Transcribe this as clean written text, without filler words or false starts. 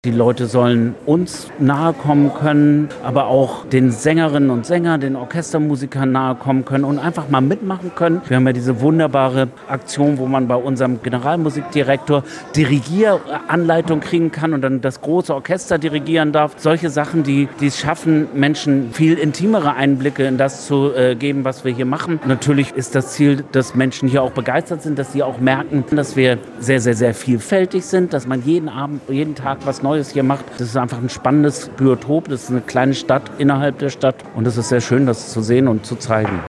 Die Leute sollen uns nahe kommen können, aber auch den Sängerinnen und Sängern, den Orchestermusikern nahe kommen können und einfach mal mitmachen können. Wir haben ja diese wunderbare Aktion, wo man bei unserem Generalmusikdirektor Dirigieranleitung kriegen kann und dann das große Orchester dirigieren darf. Solche Sachen, die es schaffen, Menschen viel intimere Einblicke in das zu geben, was wir hier machen. Natürlich ist das Ziel, dass Menschen hier auch begeistert sind, dass sie auch merken, dass wir sehr, sehr, sehr vielfältig sind, dass man jeden Abend, jeden Tag was Neues hier macht. Das ist einfach ein spannendes Biotop. Das ist eine kleine Stadt innerhalb der Stadt und es ist sehr schön, das zu sehen und zu zeigen.